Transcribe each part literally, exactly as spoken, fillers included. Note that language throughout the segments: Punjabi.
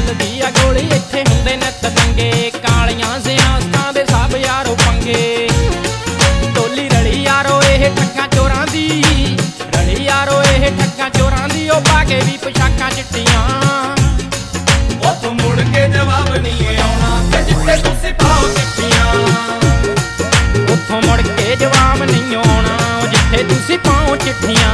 ਚੱਲਦੀ ਆ ਗੋਲੀ ਇੱਥੇ ਹੁੰਦੇ ਨਿੱਤ ਦੰਗੇ ਕਾਲੀਆਂ ਸਿਆਸਤਾਂ ਦੇ ਸਭ ਯਾਰੋ ਪੰਗੇ ਟੋਲੀ ਰਲੀ ਯਾਰੋ ਇਹ ਠੱਗਾਂ ਚੋਰਾਂ ਦੀ ਰਲੀ ਯਾਰੋ ਇਹ ਠੱਗਾਂ ਚੋਰਾਂ ਦੀ ਉਹ ਪਾ ਕੇ ਵੀ ਪੋਸ਼ਾਕਾਂ ਚਿੱਟੀਆਂ ਉੱਥੋਂ ਮੁੜ ਕੇ ਜਵਾਬ ਨਹੀਂ ਆਉਣਾ ਤੇ ਜਿੱਥੇ ਤੁਸੀਂ ਪਾਓ ਚਿੱਠੀਆਂ ਉੱਥੋਂ ਮੁੜ ਕੇ ਜਵਾਬ ਨਹੀਂ ਆਉਣਾ ਜਿੱਥੇ ਤੁਸੀਂ ਪਾਓ ਚਿੱਠੀਆਂ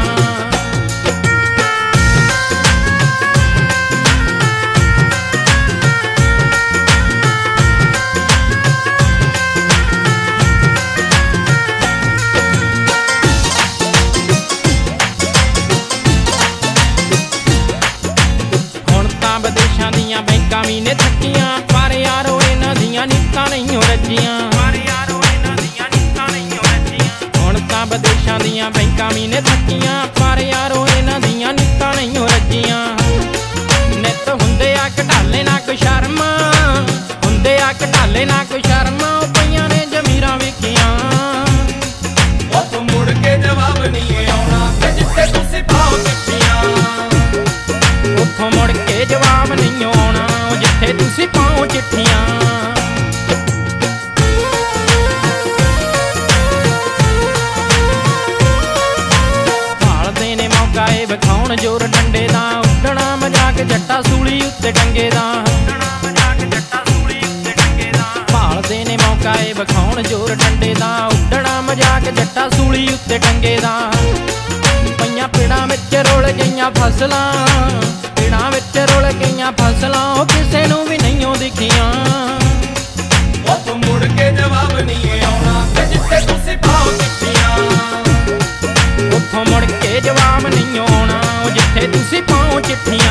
ਵਿਦੇਸ਼ਾਂ ਦੀਆਂ ਬੈਂਕਾਂ ਵੀ ਨੇ ਥੱਕੀਆਂ ਪਰ ਯਾਰੋ ਇਹਨਾਂ ਦੀਆਂ ਨੀਤਾਂ ਨਹੀਂ ਰੱਜੀਆਂ ਪਰ ਯਾਰੋ ਇਹਨਾਂ ਦੀਆਂ ਨੀਤਾਂ ਨਹੀਂ ਰੱਜੀਆਂ ਹੁਣ ਤਾਂ ਵਿਦੇਸ਼ਾਂ ਦੀਆਂ ਬੈਂਕਾਂ ਵੀ ਨੇ ਥੱਕੀਆਂ ਪਰ ਯਾਰੋ ਇਹਨਾਂ ਦੀਆਂ ਨੀਤਾਂ ਨਹੀਂ ਰੱਜੀਆਂ ਨਿੱਤ ਹੁੰਦੇ ਆ ਘਟਾਲੇ ਨਾ ਕੋਈ ਸ਼ਰਮ ਹੁੰਦੇ ਆ ਘਟਾਲੇ ਨਾ ਕੋਈ ਸ਼ਰਮ ਉਹ ਪਈਆਂ ਨੇ ਜ਼ਮੀਰਾਂ ਵੇਖੀਆਂ ਉੱਥੋਂ ਮੁੜ ਕੇ ਜਵਾਬ ਨਹੀਂ ਆਉਣਾ ਤੇ ਜਿੱਥੇ ਤੁਸੀਂ ਪਾਓ ਚਿੱਠੀਆਂ ਉੱਥੋਂ ਮੁੜ ਕੇ ਜਵਾਬ ਨਹੀਂ ਆਉਣਾ ਜਿੱਥੇ ਤੁਸੀਂ ਪਾਓ ਚਿੱਠੀਆਂ ਭਾਲਦੇ ਨੇ ਮੌਕਾ ਇਹ ਵਿਖਾਉਣ ਜ਼ੋਰ ਡੰਡੇ ਦਾ ਉੱਡਣਾ ਮਜ਼ਾਕ ਜੱਟਾ ਸੂਲੀ ਉੱਤੇ ਟੰਗੇ ਦਾ ਭਾਲਦੇ ਨੇ ਮੌਕਾ ਇਹ ਵਿਖਾਉਣ ਜ਼ੋਰ ਡੰਡੇ ਦਾ ਉੱਡਣਾ ਮਜ਼ਾਕ ਜੱਟਾ ਸੂਲੀ ਉੱਤੇ ਟੰਗੇ ਦਾ ਪਈਆਂ ਪਿੜਾਂ ਵਿੱਚ ਰੁਲ ਗਈਆਂ ਫਸਲਾਂ ਪਿੜਾਂ ਵਿੱਚ ਰੁਲ ਗਈਆਂ ਫਸਲਾਂ ਉਹ ਕਿਸੇ ਨੂੰ ਵੀ ਨਹੀਂ ਦਿਖੀਆਂ ਉੱਥੋਂ ਮੁੜ ਕੇ ਜਵਾਬ ਨਹੀਂ ਆਉਣਾ ਤੇ ਜਿੱਥੇ ਤੁਸੀਂ ਪਾਓ ਚਿੱਠੀਆਂ ਉੱਥੋਂ ਮੁੜ ਕੇ ਜਵਾਬ ਨਹੀਂ ਆਉਣਾ ਜਿੱਥੇ ਤੁਸੀਂ ਪਾਓ ਚਿੱਠੀਆਂ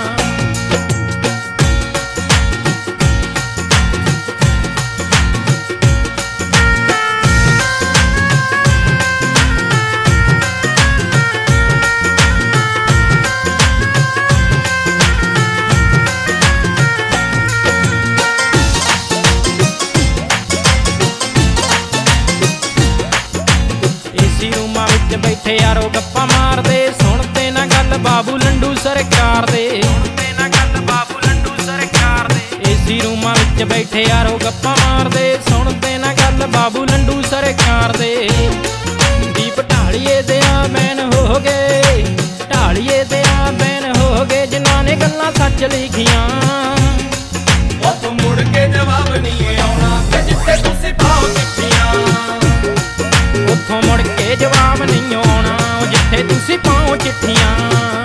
ਰੂਮਾਂ ਵਿੱਚ ਬੈਠੇ ਯਾਰੋ ਗੱਪਾਂ ਮਾਰਦੇ ਸੁਣਦੇ ਨਾ ਗੱਲ ਬਾਬੂ ਲੰਡੂ ਸਰਕਾਰ ਦੇ ਸੁਣਦੇ ਨਾ ਗੱਲ ਬਾਬੂ ਲੰਡੂ ਸਰਕਾਰ ਦੇ ਏਸੀ ਰੂਮਾਂ ਵਿੱਚ ਬੈਠੇ ਯਾਰੋ ਗੱਪਾਂ ਮਾਰਦੇ ਸੁਣਦੇ ਨਾ ਗੱਲ ਬਾਬੂ ਲੰਡੂ ਸਰਕਾਰ ਦੇ ਦੀਪ ਢਾਲੀਏ ਦੇ ਆ ਬੈਨ ਹੋ ਗਏ ਢਾਲੀਏ ਦੇ ਆ ਬੈਨ ਹੋ ਗਏ ਜਿਨ੍ਹਾਂ ਨੇ ਗੱਲਾਂ ਸੱਚ ਲਿਖੀਆਂ ਉੱਥੋਂ ਮੁੜ ਕੇ ਜਵਾਬ ਨਹੀਂ ਆਉਣਾ ਤੇ ਜਿੱਥੇ ਤੁਸੀਂ ਪਾਓ ਚਿੱਠੀਆਂ ਉੱਥੋਂ ਮੁੜ ਕੇ ਜਵਾਬ ਨਹੀਂ ਆਉਣਾ ਜਿੱਥੇ ਤੁਸੀਂ ਪਾਓ ਚਿੱਠੀਆਂ